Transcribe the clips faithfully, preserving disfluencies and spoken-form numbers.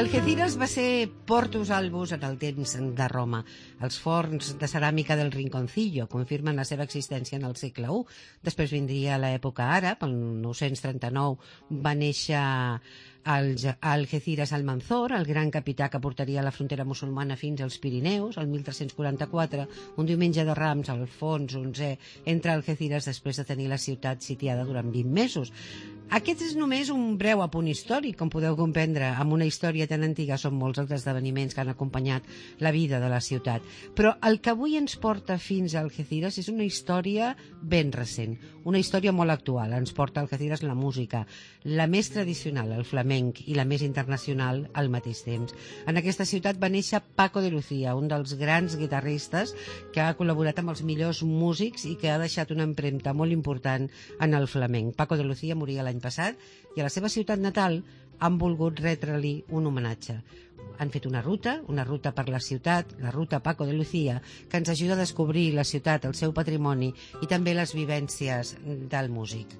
Algeciras va ser Portus Albus en el temps de Roma. Els forns de ceràmica del Rinconcillo confirmen la seva existència en el segle u. Després vindria l'època àrab, el nou-cents trenta-nou va néixer el Algeciras Almanzor, el gran capità que portaria la frontera musulmana fins als Pirineus. El mil tres-cents quaranta-quatre, un diumenge de Rams, Alfons onzè entra a Algeciras després de tenir la ciutat sitiada durant vint mesos. Aquest és només un breu apunt històric, com podeu comprendre. Amb una història tan antiga són molts els esdeveniments que han acompanyat la vida de la ciutat. Però el que avui ens porta fins a Algeciras és una història ben recent, una història molt actual. Ens porta a Algeciras la música, la més tradicional, el flamenc, i la més internacional al mateix temps. En aquesta ciutat va néixer Paco de Lucía, un dels grans guitarristes que ha col·laborat amb els millors músics i que ha deixat una empremta molt important en el flamenc. Paco de Lucía moria l'any passat i a la seva ciutat natal han volgut retre-li un homenatge. Han fet una ruta, una ruta per la ciutat, la ruta Paco de Lucía, que ens ajuda a descobrir la ciutat, el seu patrimoni i també les vivències del músic.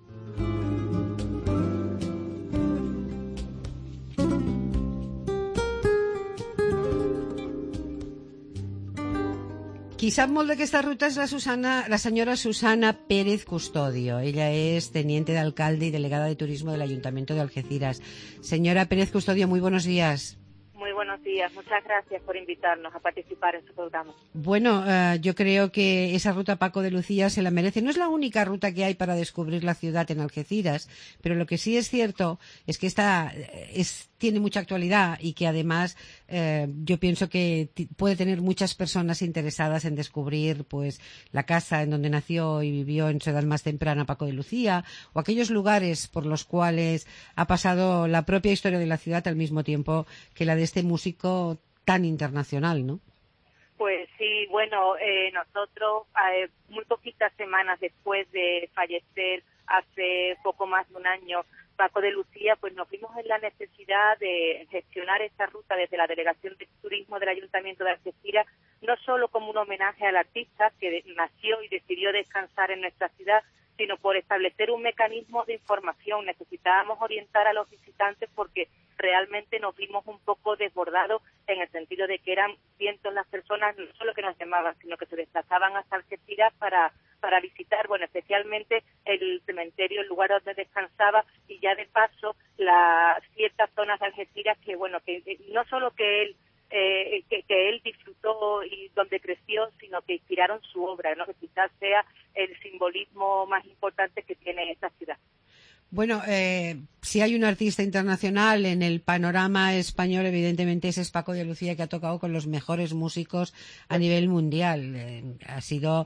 Qui sap molt d'aquesta ruta és la, Susana, la senyora Susana Pérez Custodio. Ella és teniente de alcalde y delegada de turismo del Ayuntamiento de Algeciras. Señora Pérez Custodio, muy buenos días. Muy buenos días. Muchas gracias por invitarnos a participar en su programa. Bueno, uh, yo creo que esa ruta Paco de Lucía se la merece. No es la única ruta que hay para descubrir la ciudad en Algeciras, pero lo que sí es cierto es que esta es, tiene mucha actualidad y que además eh, yo pienso que puede tener muchas personas interesadas en descubrir pues la casa en donde nació y vivió en su edad más temprana Paco de Lucía, o aquellos lugares por los cuales ha pasado la propia historia de la ciudad al mismo tiempo que la de este músico tan internacional, ¿no? Pues sí, bueno, eh, nosotros eh, muy poquitas semanas después de fallecer, hace poco más de un año, Paco de Lucía, pues nos vimos en la necesidad de gestionar esta ruta desde la Delegación de Turismo del Ayuntamiento de Algeciras, no solo como un homenaje al artista que nació y decidió descansar en nuestra ciudad, sino por establecer un mecanismo de información. Necesitábamos orientar a los visitantes porque realmente nos vimos un poco desbordados en el sentido de que eran cientos las personas, no solo que nos llamaban, sino que se desplazaban hasta Algeciras para, para visitar, bueno, especialmente el cementerio, el lugar donde descansaba, y ya de paso las ciertas zonas de Algeciras que, bueno, que no solo que él Eh, que, que él disfrutó y donde creció, sino que inspiraron su obra, ¿no? Que quizás sea el simbolismo más importante que tiene esta ciudad. Bueno, eh, si hay un artista internacional en el panorama español, evidentemente ese es Paco de Lucía, que ha tocado con los mejores músicos a nivel mundial. Eh, ha sido,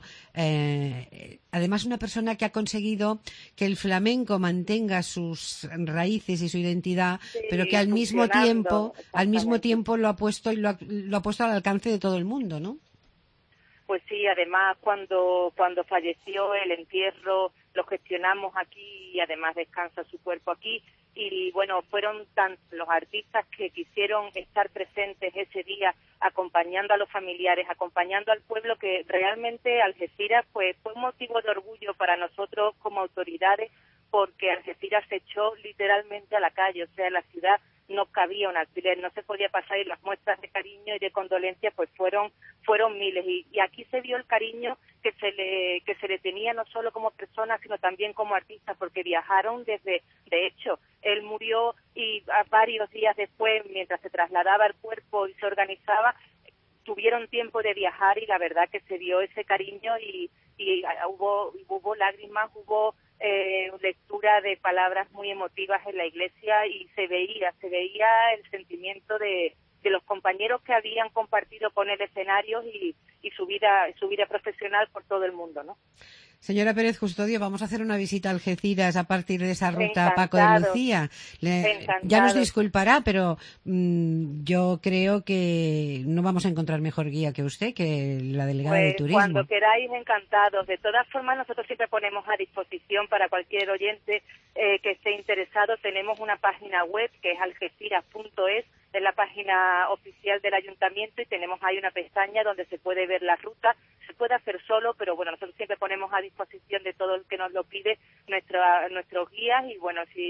eh, además, una persona que ha conseguido que el flamenco mantenga sus raíces y su identidad, sí, pero que al mismo tiempo, al mismo tiempo lo ha puesto y lo ha, lo ha puesto al alcance de todo el mundo, ¿no? Pues sí, además cuando cuando falleció, el entierro lo gestionamos aquí y además descansa su cuerpo aquí. Y bueno, fueron tantos los artistas que quisieron estar presentes ese día acompañando a los familiares, acompañando al pueblo, que realmente Algeciras pues, fue un motivo de orgullo para nosotros como autoridades, porque Algeciras se echó literalmente a la calle, o sea, la ciudad no cabía un alquiler, no se podía pasar, y las muestras de cariño y de condolencia pues fueron fueron miles, y, y aquí se vio el cariño que se le que se le tenía no solo como persona sino también como artista, porque viajaron desde, de hecho, él murió y a varios días después, mientras se trasladaba el cuerpo y se organizaba, tuvieron tiempo de viajar, y la verdad que se vio ese cariño y, y hubo hubo lágrimas, hubo eh, lectura de palabras muy emotivas en la iglesia, y se veía, se veía el sentimiento de, de los compañeros que habían compartido con él escenarios y, y su vida, su vida profesional por todo el mundo, ¿no? Señora Pérez Custodio, vamos a hacer una visita a Algeciras a partir de esa ruta Encantado, Paco de Lucía. Le, ya nos disculpará, pero mmm, yo creo que no vamos a encontrar mejor guía que usted, que la delegada pues, de turismo. Cuando queráis, encantados. De todas formas, nosotros siempre ponemos a disposición para cualquier oyente eh, que esté interesado. Tenemos una página web que es algeciras punto es, es la página oficial del ayuntamiento, y tenemos ahí una pestaña donde se puede ver la ruta. Se puede hacer solo, pero bueno, nosotros siempre ponemos a disposición de todo el que nos lo pide nuestra, nuestros guías, y bueno, si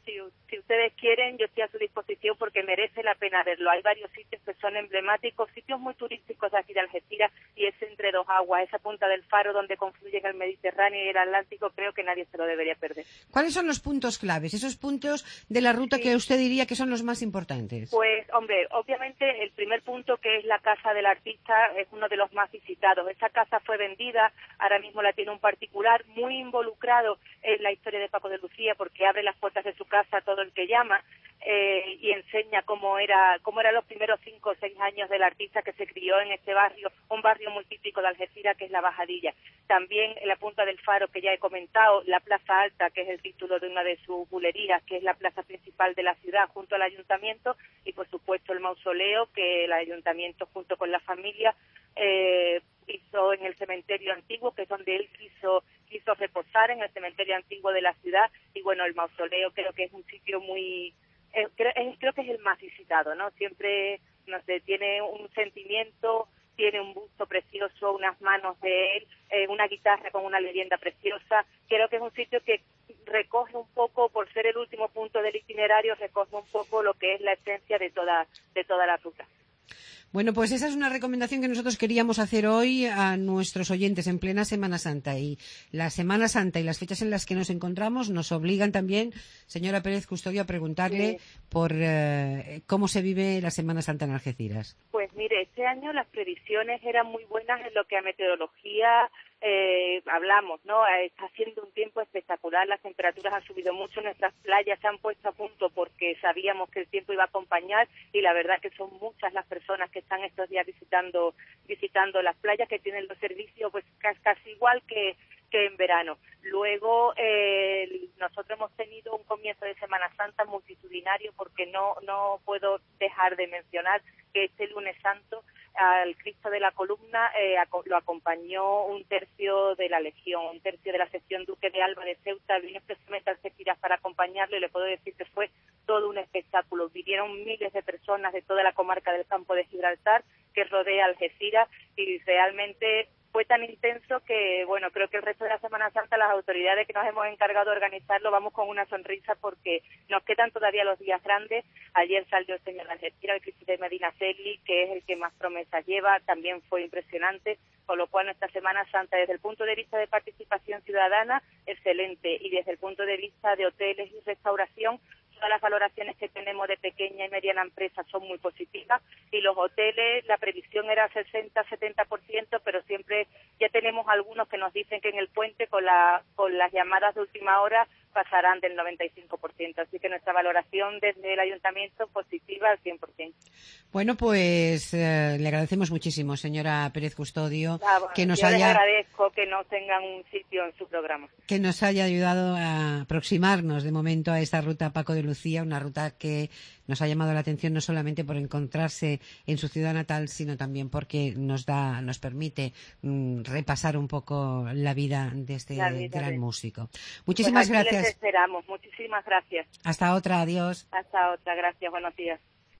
Si, si ustedes quieren, yo estoy a su disposición porque merece la pena verlo. Hay varios sitios que son emblemáticos, sitios muy turísticos de aquí de Algeciras, y es entre dos aguas, esa punta del Faro donde confluyen el Mediterráneo y el Atlántico, creo que nadie se lo debería perder. ¿Cuáles son los puntos claves, esos puntos de la ruta Sí. que usted diría que son los más importantes? Pues, hombre, obviamente el primer punto, que es la casa del artista, es uno de los más visitados. Esa casa fue vendida, ahora mismo la tiene un particular muy involucrado en la historia de Paco de Lucía, porque abre las puertas de su casa a todo el que llama eh, y enseña cómo era cómo eran los primeros cinco o seis años del artista que se crió en este barrio, un barrio muy típico de Algeciras, que es la Bajadilla. También en la punta del Faro, que ya he comentado, la Plaza Alta, que es el título de una de sus bulerías, que es la plaza principal de la ciudad junto al ayuntamiento, y por supuesto el mausoleo que el ayuntamiento junto con la familia eh, hizo en el cementerio antiguo, que es donde él quiso quiso reposar, en el cementerio antiguo de la ciudad. Y bueno, el mausoleo creo que es un sitio muy eh, creo, eh, creo que es el más visitado, ¿no? Siempre, no sé, tiene un sentimiento, tiene un busto precioso, unas manos de él, eh, una guitarra con una leyenda preciosa. Creo que es un sitio que recoge un poco, por ser el último punto del itinerario, recoge un poco lo que es la esencia de toda de toda la ruta. Bueno, pues esa es una recomendación que nosotros queríamos hacer hoy a nuestros oyentes en plena Semana Santa. Y la Semana Santa y las fechas en las que nos encontramos nos obligan también, señora Pérez Custodio, a preguntarle sí. por eh, cómo se vive la Semana Santa en Algeciras. Pues mire, este año las previsiones eran muy buenas en lo que a meteorología eh, hablamos, ¿no? Está haciendo un tiempo espectacular, las temperaturas han subido mucho, nuestras playas se han puesto a punto porque sabíamos que el tiempo iba a acompañar, y la verdad que son muchas las personas que están estos días visitando visitando las playas, que tienen los servicios pues casi igual que que en verano. Luego eh, nosotros hemos tenido un comienzo de Semana Santa multitudinario, porque no no puedo dejar de mencionar que este lunes santo al Cristo de la Columna eh, lo acompañó un tercio de la Legión, un tercio de la sección Duque de Alba de Ceuta, vino especialmente a Algeciras para acompañarlo, y le puedo decir que fue todo un espectáculo. Vinieron miles de personas de toda la comarca del Campo de Gibraltar que rodea Algeciras, y realmente fue tan intenso que, bueno, creo que el resto de la Semana Santa las autoridades que nos hemos encargado de organizarlo vamos con una sonrisa, porque nos quedan todavía los días grandes. Ayer salió el señor de Algeciras, el Cristo de Medinaceli, que es el que más promesas lleva, también fue impresionante, con lo cual nuestra Semana Santa, desde el punto de vista de participación ciudadana, excelente, y desde el punto de vista de hoteles y restauración, todas las valoraciones que tenemos de pequeña y mediana empresa son muy positivas, y los hoteles, la previsión era sesenta a setenta por ciento, pero siempre ya tenemos algunos que nos dicen que en el puente con, la, con las llamadas de última hora pasarán del noventa y cinco por ciento, así que nuestra valoración desde el ayuntamiento positiva al cien por ciento. Bueno, pues eh, le agradecemos muchísimo, señora Pérez Custodio, ah, bueno, que nos yo haya les agradezco que no tengan un sitio en su programa. Que nos haya ayudado a aproximarnos de momento a esta ruta Paco de Lucía, una ruta que nos ha llamado la atención no solamente por encontrarse en su ciudad natal, sino también porque nos da, nos permite mm, repasar un poco la vida de este vida gran de... músico. Muchísimas pues aquí gracias. Les esperamos. Muchísimas gracias. Hasta otra, adiós. Hasta otra, gracias, buenos días.